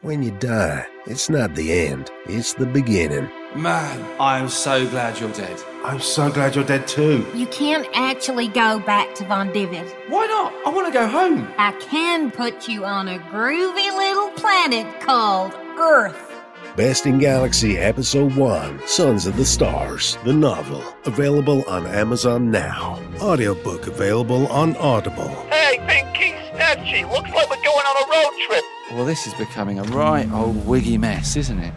When you die, it's not the end, it's the beginning. Man, I'm so glad you're dead. I'm so glad you're dead too. You can't actually go back to Von Divid. Why not? I want to go home. I can put you on a groovy little planet called Earth. Best in Galaxy Episode 1, Sons of the Stars, the novel, available on Amazon now. Audiobook available on Audible. Hey, Pinky, Snatchy, looks like we're going on a road trip. Well, this is becoming a right old wiggy mess, isn't it?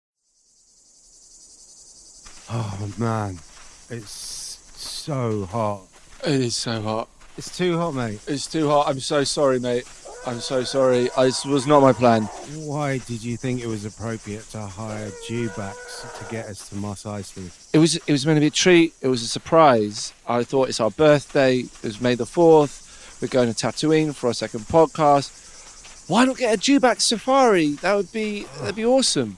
Oh man, it's so hot. It is so hot. It's too hot, mate. It's too hot. I'm so sorry, mate. I'm so sorry. This was not my plan. Why did you think it was appropriate to hire Dewbacks to get us to Mos Eisley? It was meant to be a treat. It was a surprise. I thought it's our birthday. It was May the 4th. We're going to Tatooine for our second podcast. Why not get a Dewback safari? That'd be awesome.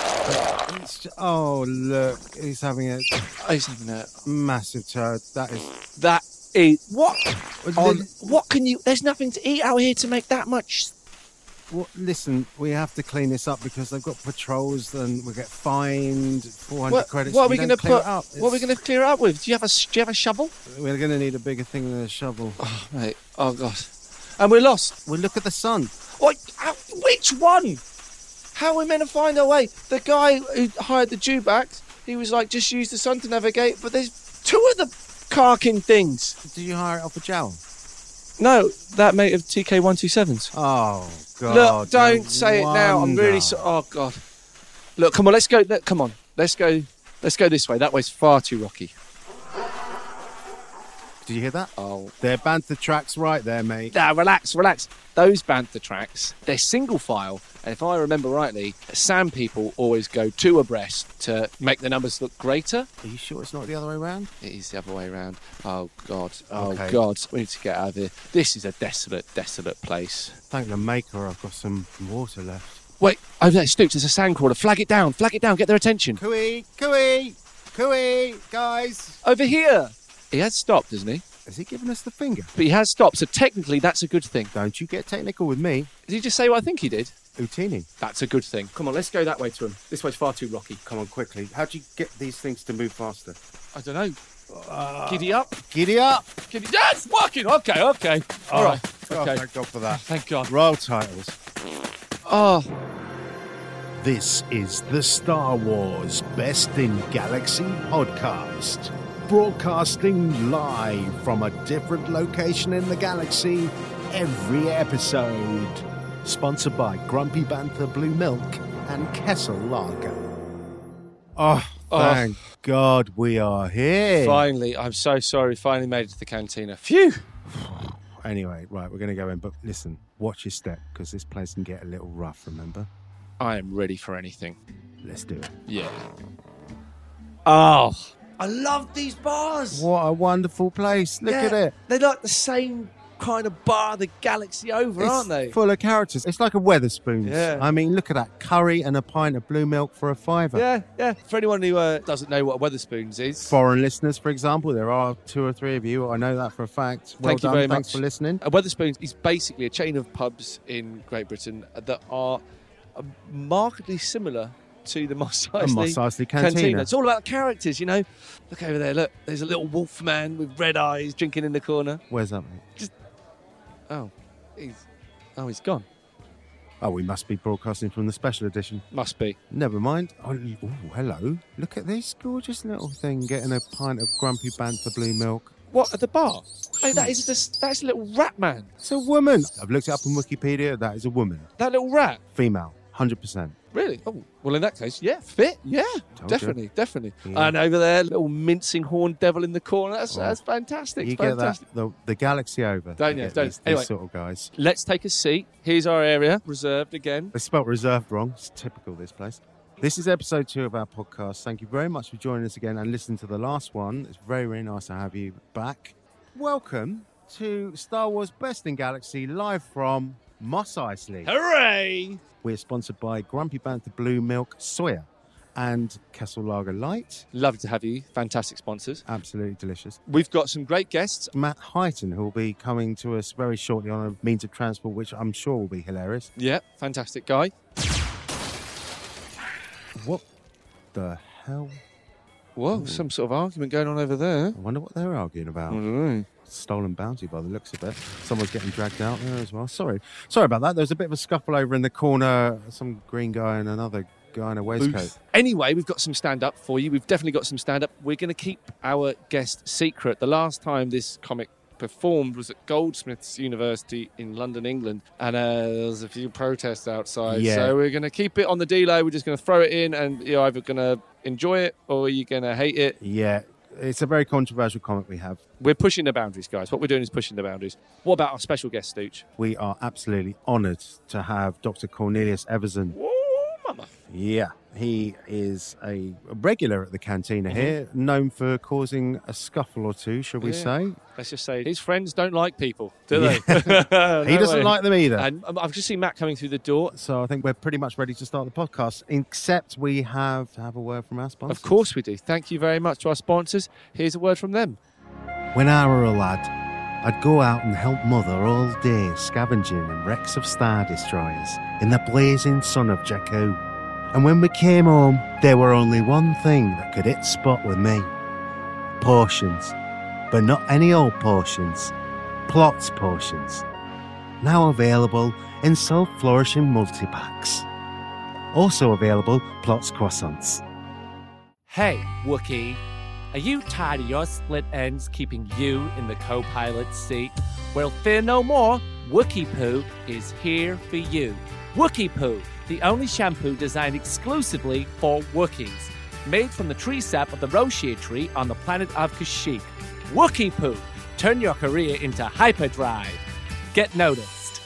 Oh, look, he's having a massive turd. That is what can you? There's nothing to eat out here to make that much. Well, listen, we have to clean this up because they've got patrols and we'll get fined 400 credits. What are we going to put? What are we going to clear it up with? Do you have a shovel? We're going to need a bigger thing than a shovel. Oh, mate. Oh god. And we're lost. Well, look at the sun. Which one? How are we meant to find our way? The guy who hired the Dewbacks, he was like, just use the sun to navigate. But there's two of the carking things. Did you hire it off a Jowl? No, that mate of TK127s. Oh, God. Look, don't say it now. I'm really sorry. Oh, God. Look, come on, let's go. Come on, let's go this way. That way's far too rocky. Did you hear that? Oh. They're bantha tracks right there, mate. Nah, relax. Those bantha tracks, they're single file. And if I remember rightly, sand people always go two abreast to make the numbers look greater. Are you sure it's not the other way around? It is the other way around. Oh, God. Okay. God. We need to get out of here. This is a desolate place. Thank the maker I've got some water left. Wait, over there, Stoops, there's a sandcrawler. Flag it down, get their attention. Cooey, guys. Over here. He has stopped, hasn't he? Has he given us the finger? But he has stopped, so technically that's a good thing. Don't you get technical with me. Did he just say what I think he did? Utini. That's a good thing. Come on, let's go that way to him. This way's far too rocky. Come on, quickly. How'd you get these things to move faster? I don't know. Giddy up. Yeah, it's working. Okay. All right. Okay. Thank God for that. Thank God. Roll titles. Oh. This is the Star Wars Best in Galaxy podcast. Broadcasting live from a different location in the galaxy every episode. Sponsored by Grumpy Bantha Blue Milk and Kessel Lager. Oh, thank God we are here. Finally. I'm so sorry. Finally made it to the cantina. Phew. Anyway, right, we're going to go in. But listen, watch your step because this place can get a little rough, remember? I am ready for anything. Let's do it. Yeah. Oh. I love these bars. What a wonderful place. Look at it. They're like the same kind of bar the galaxy over, aren't they? Full of characters. It's like a Wetherspoons. Yeah. I mean, look at that. Curry and a pint of blue milk for $5. Yeah. For anyone who doesn't know what a Wetherspoons is. Foreign listeners, for example, there are 2 or 3 of you. I know that for a fact. Well Thank you done. very Thanks much. for listening. A Wetherspoons is basically a chain of pubs in Great Britain that are markedly similar to the Mos Eisley Cantina. It's all about the characters, you know. Look over there, look. There's a little wolf man with red eyes drinking in the corner. Where's that, mate? He's gone. Oh, we must be broadcasting from the special edition. Must be. Never mind. Oh, hello. Look at this gorgeous little thing getting a pint of Grumpy Bantha Blue Milk. What, at the bar? Hey, that's a little rat man. It's a woman. I've looked it up on Wikipedia. That is a woman. That little rat? Female. 100%. Really? Oh, well, in that case, yeah, fit. Yeah, definitely. Yeah. And over there, little mincing horned devil in the corner. That's fantastic. You Fantastic. get the galaxy over. Don't you? These Anyway. sort of guys. Let's take a seat. Here's our area, reserved again. They spelt reserved wrong. It's typical, this place. This is episode 2 of our podcast. Thank you very much for joining us again and listening to the last one. It's very, very nice to have you back. Welcome to Star Wars Best in Galaxy, live from Mos Eisley. Hooray! We're sponsored by Grumpy Bantha Blue Milk Soya and Kessel Lager Light. Lovely to have you. Fantastic sponsors. Absolutely delicious. We've got some great guests. Matt Hyton, who will be coming to us very shortly on a means of transport, which I'm sure will be hilarious. Yeah, fantastic guy. What the hell? Whoa, some sort of argument going on over there. I wonder what they're arguing about. I don't know. Stolen bounty by the looks of it. Someone's getting dragged out there as well. Sorry about that. There was a bit of a scuffle over in the corner. Some green guy and another guy in a waistcoat. Booth. Anyway, we've got some stand-up for you. We've definitely got some stand-up. We're going to keep our guest secret. The last time this comic performed was at Goldsmiths University in London, England, and there was a few protests outside. Yeah. So we're going to keep it on the D-Lo. We're just going to throw it in, and you're either going to enjoy it or you're going to hate it. Yeah, it's a very controversial comic we have. We're pushing the boundaries, guys. What we're doing is pushing the boundaries. What about our special guest, Stooch? We are absolutely honoured to have Dr. Cornelius Everson. Whoa, mama. Yeah, he is a regular at the Cantina here, known for causing a scuffle or two, shall we say. Let's just say his friends don't like people, do they? He doesn't like them either. And I've just seen Matt coming through the door. So I think we're pretty much ready to start the podcast, except we have to have a word from our sponsors. Of course we do. Thank you very much to our sponsors. Here's a word from them. When I were a lad, I'd go out and help Mother all day scavenging in wrecks of Star Destroyers in the blazing sun of Jakku. And when we came home, there were only one thing that could hit spot with me. Potions. But not any old potions. Plots potions. Now available in self-flourishing multi-packs. Also available Plots croissants. Hey, Wookie. Are you tired of your split ends keeping you in the co-pilot seat? Well, fear no more. Wookie Poo is here for you. Wookie Poo, the only shampoo designed exclusively for Wookiees. Made from the tree sap of the Roshir tree on the planet of Kashyyyk. Wookie Poo, turn your career into hyperdrive. Get noticed.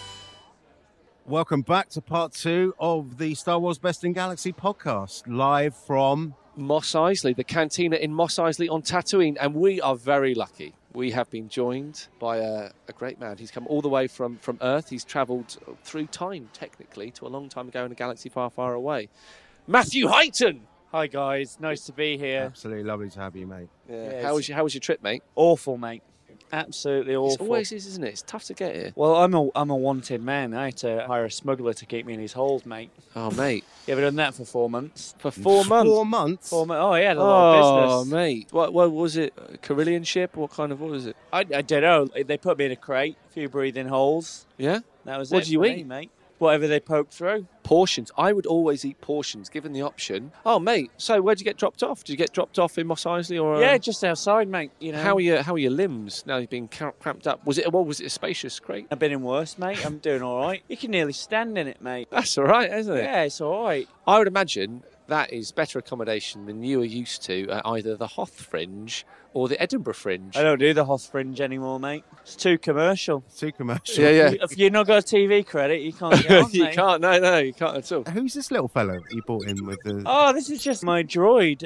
Welcome back to part 2 of the Star Wars Best in Galaxy podcast, live from Mos Eisley, the Cantina in Mos Eisley on Tatooine. And we are very lucky. We have been joined by a great man. He's come all the way from Earth. He's travelled through time, technically, to a long time ago in a galaxy far, far away. Matthew Heighton! Hi, guys. Nice to be here. Absolutely lovely to have you, mate. Yeah. How was your trip, mate? Awful, mate. Absolutely awful. It always is, isn't it? It's tough to get here. Well, I'm a wanted man. I had to hire a smuggler to keep me in his hold, mate. Oh, mate. You ever done that for 4 months? For 4 months? 4 months? 4 months. Oh, yeah, a lot of business. Oh, mate. What was it? A Carillion ship? What was it? I don't know. They put me in a crate, a few breathing holes. Yeah? That was What it did you for eat? me, mate. Whatever they poked through. Portions. I would always eat portions, given the option. Oh, mate. So, where'd you get dropped off? Did you get dropped off in Mos Eisley, or? Yeah, just outside, mate. You know. How are your limbs now? You've been cramped up. Was it a spacious crate? I've been in worse, mate. I'm doing all right. You can nearly stand in it, mate. That's all right, isn't it? Yeah, it's all right. I would imagine that is better accommodation than you are used to at either the Hoth Fringe or the Edinburgh Fringe. I don't do the Hoth Fringe anymore, mate. It's too commercial. Too commercial. Yeah. If you've not got a TV credit, you can't get on, You mate. can't. No, you can't at all. Who's this little fellow that you brought in with the... Oh, this is just my droid,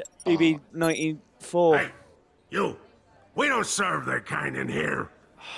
BB-94. Hey, you! We don't serve that kind in here.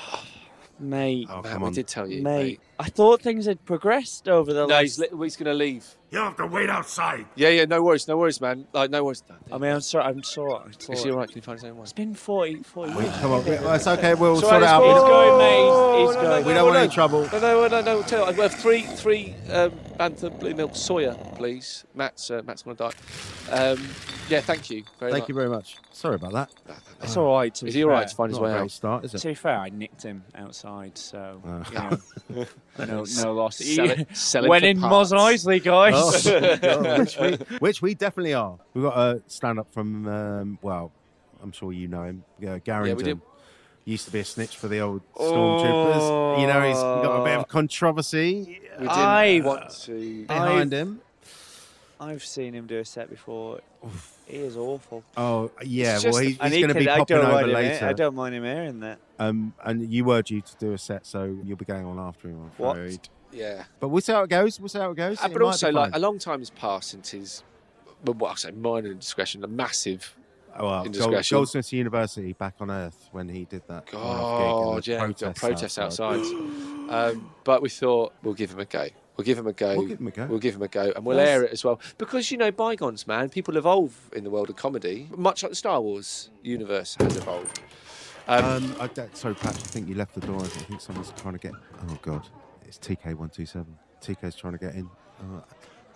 Mate, Oh, Man, come we on. did tell you, mate. I thought things had progressed over the No, last... he's going to leave. You'll have to wait outside. Yeah, no worries, man. Like, no worries. I mean, I'm sorry. Is he all right? Can you find his own one? It's been 40 years. Come on, it's okay, we'll It's sort it out. He's going, mate. He's no, going. We don't want any trouble. No. Tell you, I have three Bantha Blue Milk Soya, please. Matt's going to die. Yeah, thank you very much. Thank you very much. Sorry about that. It's all right. Is he all right to find his Not a way great out? start, is To it? be fair, I nicked him outside, so Oh. no loss. Sell him When for in Mos parts. Eisley, guys. Oh, which we definitely are. We've got a stand-up from, I'm sure you know him, Garrington. Yeah, we do. Used to be a snitch for the old Stormtroopers. You know, he's got a bit of controversy We I didn't want to. behind him. I've seen him do a set before. He is awful. Oh, yeah, It's well, just- he's And going to be I popping don't over mind him. later. I don't mind him hearing that. And you were due to do a set, so you'll be going on after him, I'm What? afraid. Yeah. But we'll see how it goes. It But might also, be like, fine. a long time has passed since his, what I say, minor indiscretion, a massive indiscretion. Goldsmiths University back on Earth when he did that. God, yeah, we've got protests outside. But we thought we'll give him a go. We'll give him a go. And we'll air it as well. Because, bygones, man, people evolve in the world of comedy, much like the Star Wars universe has evolved. Sorry, Patch, I think you left the door. I think someone's trying to get... Oh, God. It's TK127. TK's trying to get in.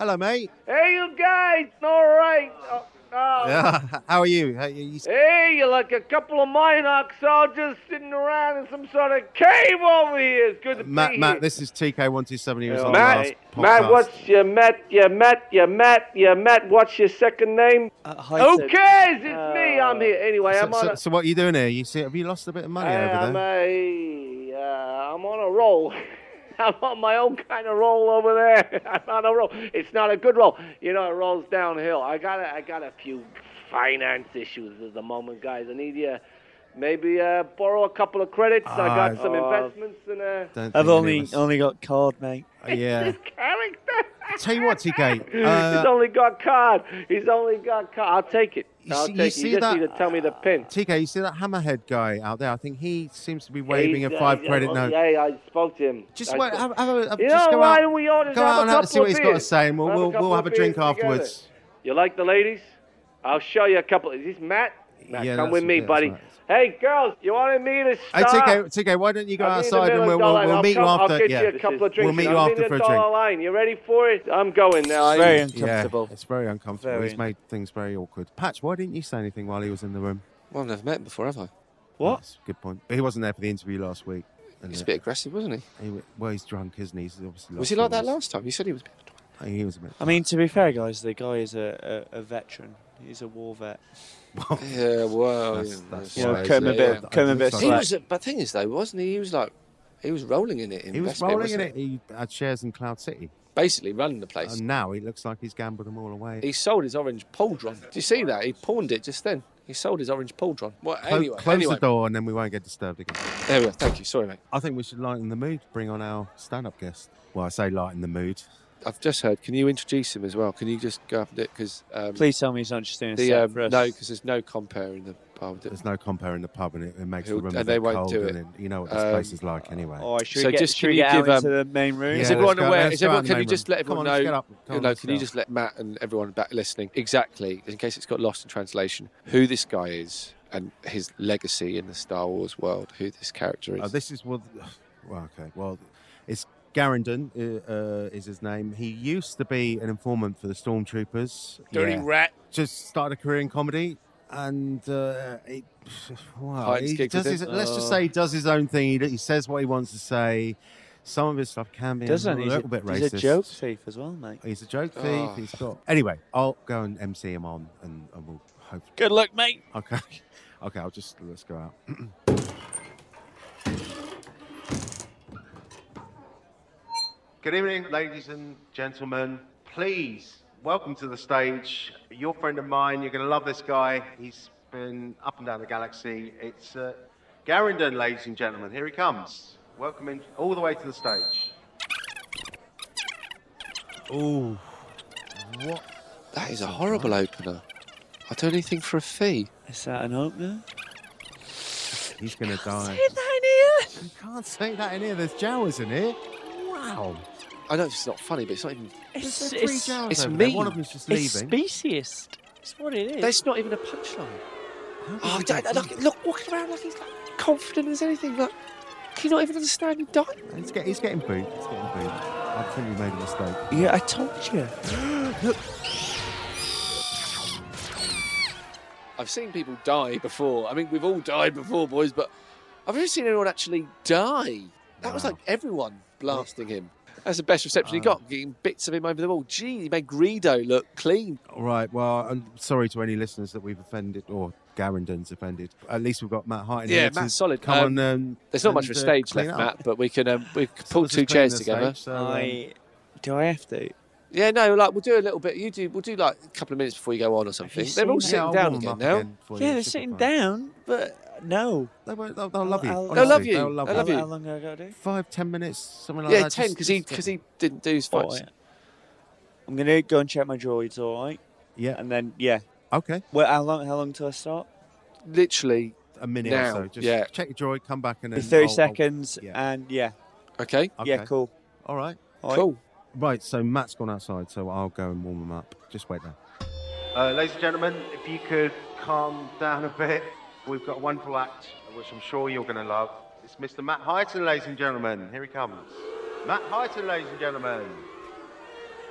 Hello, mate. Hey, you guys. All right. Yeah. How are you? Hey, you're like a couple of Minox all just sitting around in some sort of cave over here. It's good to be here. Matt, this is TK127. He was on Matt, what's your Matt? What's your second name? Who cares? It's me. I'm here. Anyway, So what are you doing here? Have you lost a bit of money over there? I'm on a roll. I'm on my own kind of roll over there. I'm on a roll. It's not a good roll. You know, it rolls downhill. I got a few finance issues at the moment, guys. I need you maybe borrow a couple of credits. I got some investments and I've only got card, mate. Yeah. This character. Tell you what, TK. He's only got card. I'll take it. You just need to tell me the pin. TK, you see that hammerhead guy out there? I think he seems to be waving a 5 credit note. Yeah, I spoke to him. Just wait. Go out and see what he's got to say, and we'll have a drink afterwards. You like the ladies? I'll show you a couple. Is this Matt? Matt, yeah, come with me, buddy. Right. Hey, girls, you wanted me to start? Hey, TK, why don't you go outside and we'll meet you after? I'll get you a couple of drinks. We'll meet you after for a drink. Line. You ready for it? I'm going now. It's very uncomfortable. Yeah, it's very uncomfortable. He's made things very awkward. Patch, why didn't you say anything while he was in the room? Well, I've never met him before, have I? What? That's a good point. But he wasn't there for the interview last week. He's a bit aggressive, wasn't he? He's drunk, isn't he? He's obviously was he like that last time? You said he was a bit of a twat. He was a bit. I mean, to be fair, guys, the guy is a veteran. He's a war vet. Yeah, well, that's come a bit slack. But the thing is, though, wasn't he? He was rolling in it. He was rolling in it. He had shares in Cloud City. Basically running the place. And now he looks like he's gambled them all away. He sold his orange Pauldron. Did you see that? He pawned it just then. He sold his orange Pauldron. Well, Close the door and then we won't get disturbed again. There we go. Thank you. Sorry, mate. I think we should lighten the mood, bring on our stand-up guest. Well, I say lighten the mood. I've just heard. Can you introduce him as well? Can you just go up and do it? Cause, please tell me he's not just doing a set for us. No, because there's no compare in the pub. There's no compare in the pub, and it makes the room and they won't cold. do it. You know what this place is like, anyway. Should we get out into the main room? Is everyone aware? Can you just let everyone know? Can you just let Matt and everyone back listening exactly, in case it's got lost in translation, who this guy is and his legacy in the Star Wars world? Who this character is? This is it's Garrendon is his name. He used to be an informant for the Stormtroopers. Dirty rat. Just started a career in comedy, and let's just say he does his own thing. He says what he wants to say. Some of his stuff can be a little bit racist. He's a joke thief as well, mate. He's a joke thief. He's got. Anyway, I'll go and MC him on, and we'll hope. Good luck, mate. Okay. Let's go out. Good evening, ladies and gentlemen. Please, welcome to the stage. Your friend of mine, you're going to love this guy. He's been up and down the galaxy. It's Garrendon, ladies and gentlemen. Here he comes. Welcome him all the way to the stage. Oh, what? That is a horrible opener. I'd do anything for a fee. Is that an opener? He's going to die. Say that in here. You can't say that in here. There's Jawas in here. Wow. I know it's not funny, but it's not even... It's mean. One of them's just leaving. It's speciest. It's what it is. That's not even a punchline. Look, walking around like he's confident as anything. Like, can you not even understand him dying? He's getting booed. I think we made a mistake. Yeah, I told you. Look. I've seen people die before. I mean, we've all died before, boys, but I've never seen anyone actually die. That was like everyone blasting him. That's the best reception he got, getting bits of him over the wall. Gee, he made Greedo look clean. All right, well, I'm sorry to any listeners that we've offended, or Garrendon's offended. At least we've got Matt Heighton here. Yeah, Matt's solid. Come on. There's not much of a stage left, Matt, but we can pull two chairs together. Do I have to? Yeah, no, like we'll do a little bit. We'll do like a couple of minutes before you go on or something. They're all sitting down again now. Yeah, they're sitting down, but no. They'll love you. They'll love you. They'll love you. How long have I got to do? 5-10 minutes, something like that. Yeah, 10, because he didn't do his fights. Yeah. I'm going to go and check my droids, all right? Yeah. And then, yeah. Okay. Well, how long till I start? Literally a minute now. or so. Just check your droid, come back and then... 30 seconds, and yeah. Okay. Yeah, cool. All right. Cool. Right, so Matt's gone outside, so I'll go and warm him up. Just wait there. Ladies and gentlemen, if you could calm down a bit. We've got a wonderful act, which I'm sure you're going to love. It's Mr. Matt Heighton, ladies and gentlemen. Here he comes. Matt Heighton, ladies and gentlemen.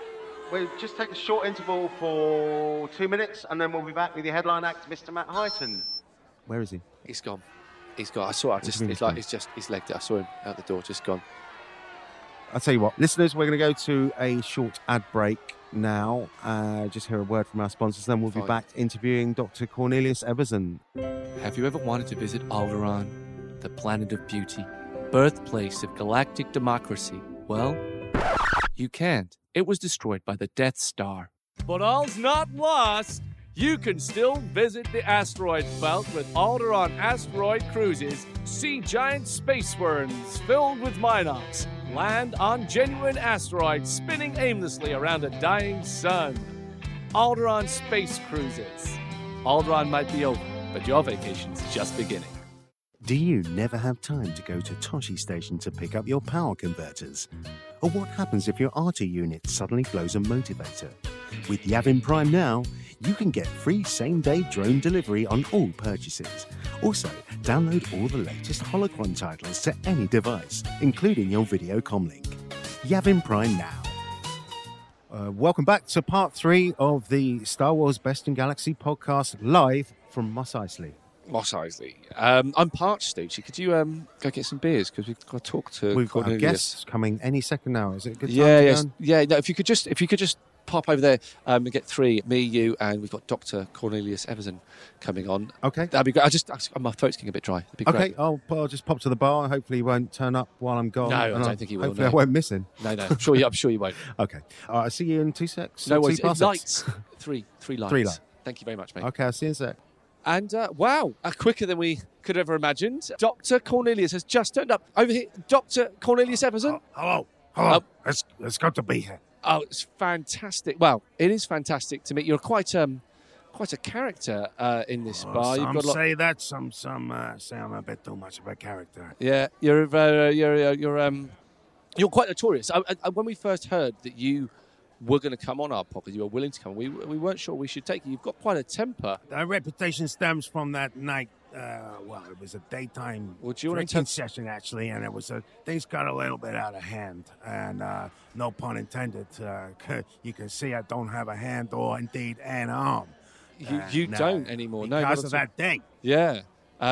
we'll just take a short interval for 2 minutes, and then we'll be back with your headline act, Mr. Matt Hyton. Where is he? He's gone. He's gone. I saw it. He's legged it. I saw him out the door, just gone. I'll tell you what, listeners, we're going to go to a short ad break now. Just hear a word from our sponsors, then we'll be back interviewing Dr. Cornelius Everson. Have you ever wanted to visit Alderaan, the planet of beauty, birthplace of galactic democracy? Well, you can't. It was destroyed by the Death Star. But all's not lost. You can still visit the asteroid belt with Alderaan asteroid cruises, see giant space worms filled with Minox, land on genuine asteroids spinning aimlessly around a dying sun. Alderaan space cruises. Alderaan might be over, but your vacation's just beginning. Do you never have time to go to Toshi Station to pick up your power converters? Or what happens if your RT unit suddenly blows a motivator? With Yavin Prime now, you can get free same-day drone delivery on all purchases. Also, download all the latest Holocron titles to any device, including your video comlink. Yavin Prime now. Welcome back to part 3 of the Star Wars Best in Galaxy podcast, live from Mos Eisley. Mos Eisley. I'm parched, Stoochie. Could you go get some beers? Because we've got to talk to We've Cornelius. got our guests coming any second now. Is it a good time Yeah. No, if you could just pop over there and get 3, me, you, and we've got Dr. Cornelius Everson coming on. Okay. That'd be great. My throat's getting a bit dry. That'd be great. Okay, I'll just pop to the bar. Hopefully he won't turn up while I'm gone. No, I don't think he will. Hopefully I won't miss him. No, I'm sure you won't. Okay. I'll see you in 2 secs. No worries. Lights. 3 lights. 3 lights. Thank you very much, mate. Okay, I'll see you in a sec. And wow, quicker than we could have ever imagined. Dr. Cornelius has just turned up over here. Dr. Cornelius Everson. Hello. It's good to be here. Oh, it's fantastic. Well, it is fantastic to meet you. You're quite a character in this bar. Some say that. Some say I'm a bit too much of a character. Yeah, you're quite notorious. When we first heard that you were going to come on our podcast, you were willing to come. We weren't sure we should take you. You've got quite a temper. Our reputation stems from that night. It was a daytime drinking session, actually, and things got a little bit out of hand. And no pun intended, you can see I don't have a hand or indeed an arm. You don't anymore, no. Because of that thing. Yeah.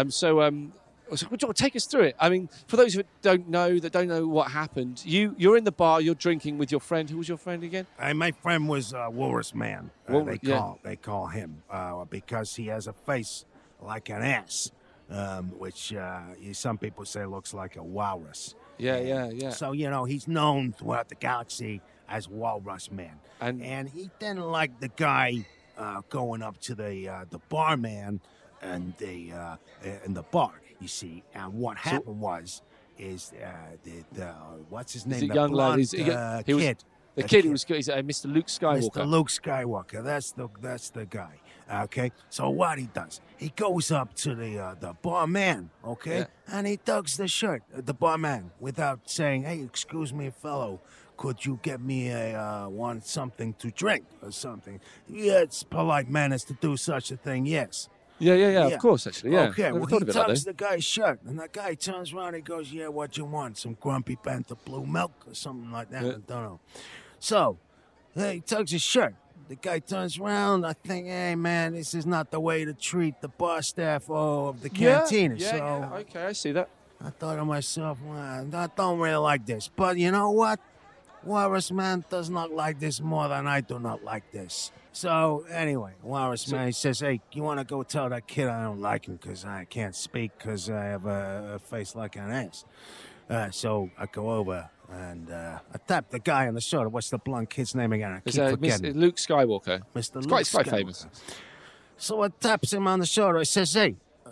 So take us through it. I mean, for those who don't know what happened, you're in the bar, you're drinking with your friend. Who was your friend again? My friend was Walrus Man. They call him because he has a face like an ass, which some people say looks like a walrus. Yeah. So he's known throughout the galaxy as Walrus Man, and he didn't like the guy going up to the barman and in the bar. You see, and what happened is what's his name? The young lad. He was he's Mr. Luke Skywalker. Mr. Luke Skywalker. That's the guy. Okay. So what he does, he goes up to the barman. Okay, and he tugs the shirt at the barman without saying, "Hey, excuse me, fellow. Could you get me want something to drink or something?" Yeah, it's polite manners to do such a thing. Yes. Yeah, of course, actually, yeah. Okay, well, he tugs the guy's shirt, and the guy turns around and goes, "Yeah, what you want? Some Grumpy Panther blue milk or something like that?" I don't know. So, he tugs his shirt. The guy turns around. I think, hey, man, this is not the way to treat the bar staff of the cantina. Yeah, okay, I see that. I thought to myself, well, I don't really like this. But you know what? Walrus Man does not like this more than I do not like this. So, anyway, Walrus Man, he says, "Hey, you want to go tell that kid I don't like him because I can't speak because I have a face like an ass." So I go over and I tap the guy on the shoulder. What's the blonde kid's name again? I keep forgetting. Luke Skywalker. Mr. Luke Quite Skywalker. famous. So I taps him on the shoulder. I says, hey,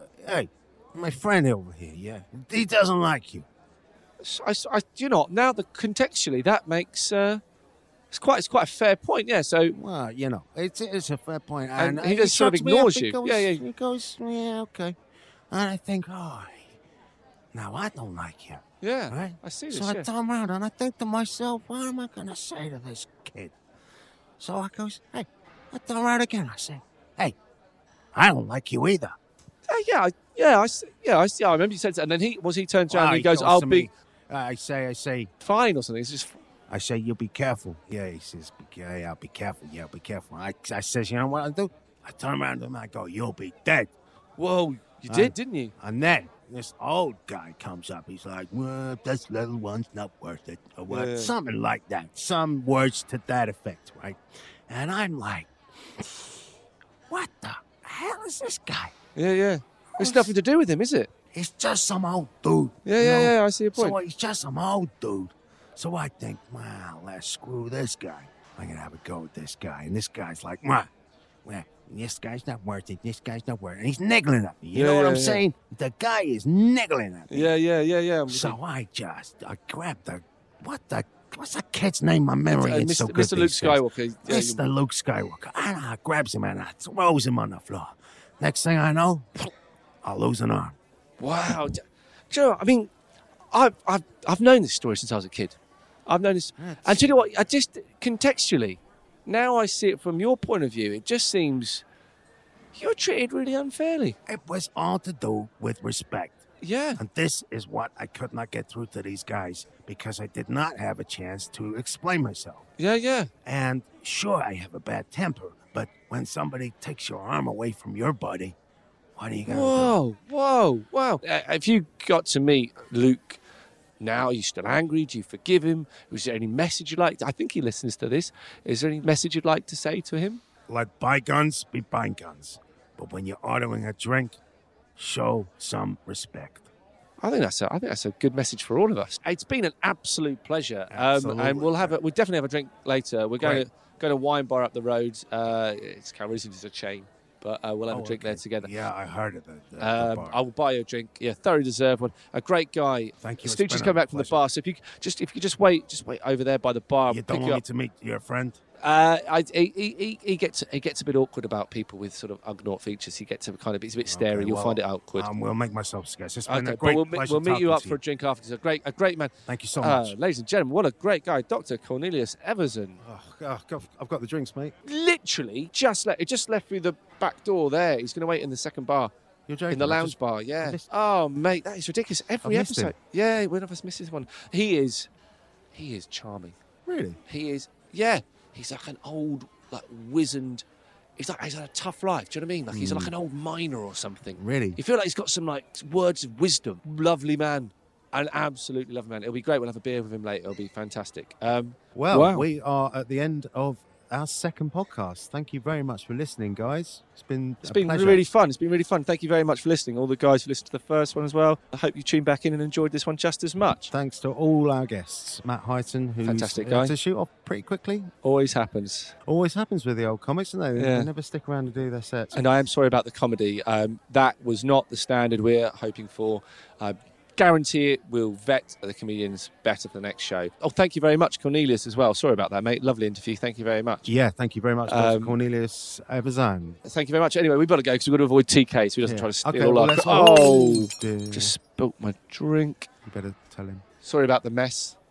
my friend over here, yeah, he doesn't like you. Now contextually that makes it's quite a fair point, yeah. So well, it's a fair point, and he just sort of ignores you. He goes, yeah, okay, and I think, now I don't like you. Yeah, right? I see this. So I turn around and I think to myself, what am I going to say to this kid? So I goes, hey, I turn around again. I say, hey, I don't like you either. I see. I remember you said that, and then he turns around and he goes, "I'll be." I say, fine or something. It's just. I say, you be careful. Yeah, he says, yeah, I'll be careful. Yeah, be careful. I says, you know what I do? I turn around to him and I go, you'll be dead. Whoa, you did, didn't you? And then this old guy comes up. He's like, well, this little one's not worth it. Or what? Yeah. Something like that. Some words to that effect, right? And I'm like, what the hell is this guy? Yeah. It's nothing to do with him, is it? He's just some old dude. Yeah, I see your point. So he's just some old dude. So I think, well, let's screw this guy. I'm going to have a go with this guy. And this guy's like, well, this guy's not worth it. This guy's not worth it. And he's niggling at me. You know what I'm saying? The guy is niggling at me. Yeah. So I grabbed what's that kid's name? My memory is so good. Mr. Luke Skywalker. Mr. Luke Skywalker. And I grabs him and I throws him on the floor. Next thing I know, I'll lose an arm. Wow. Do you know, I mean, I've known this story since I was a kid. I've known this. And do you know what? I just, contextually, now I see it from your point of view, it just seems you're treated really unfairly. It was all to do with respect. Yeah. And this is what I could not get through to these guys because I did not have a chance to explain myself. Yeah. And sure, I have a bad temper, but when somebody takes your arm away from your buddy, what are you going to do? Whoa. If you got to meet Luke now, are you still angry? Do you forgive him? Was there any message you'd like? I think he listens to this. Is there any message you'd like to say to him? Let bygones be bygones. But when you're ordering a drink, show some respect. I think that's a good message for all of us. It's been an absolute pleasure. And we'll definitely have a drink later. We're going to Wine Bar up the road. It's Calrissian, it's a chain. But we'll have a drink there together. Yeah, I heard of it. I will buy you a drink. Yeah, thoroughly deserved one. A great guy. Thank you. Stooge just come back from the bar. So if you just wait over there by the bar. You don't want me to meet your friend? He gets a bit awkward about people with sort of Ugnaught features. He gets he's a bit stary. You'll find it awkward. We'll make myself scarce. It's been a great pleasure. We'll meet you up for a drink after. He's a great man. Thank you so much, ladies and gentlemen. What a great guy, Dr. Cornelius Everson. I've got the drinks, mate. Literally just left through the back door there. He's going to wait in the second bar. You're joking? In the lounge bar, yeah. Oh, mate, that is ridiculous. Every episode. Yeah, one of us misses one. He is charming. Really? He is, yeah. He's like an old, wizened. He's had a tough life. Do you know what I mean? Like he's like an old miner or something. Really? You feel like he's got some words of wisdom. Lovely man, an absolutely lovely man. It'll be great. We'll have a beer with him later. It'll be fantastic. We are at the end of our second podcast. Thank you very much for listening, guys. It's been really fun. It's been really fun. Thank you very much for listening. All the guys who listened to the first one as well. I hope you tuned back in and enjoyed this one just as much. Thanks to all our guests. Matt Highton, who's fantastic guy. To shoot off pretty quickly. Always happens with the old comics, don't they? Yeah. They never stick around to do their sets. And I am sorry about the comedy. That was not the standard we're hoping for. Guarantee it, we'll vet the comedians better for the next show. Oh, thank you very much, Cornelius, as well. Sorry about that, mate. Lovely interview. Thank you very much. Yeah, thank you very much, Dr. Cornelius Everson. Thank you very much. Anyway, we've got to go because we've got to avoid TK, so he doesn't try to steal our... Oh, just spilt my drink. You better tell him. Sorry about the mess.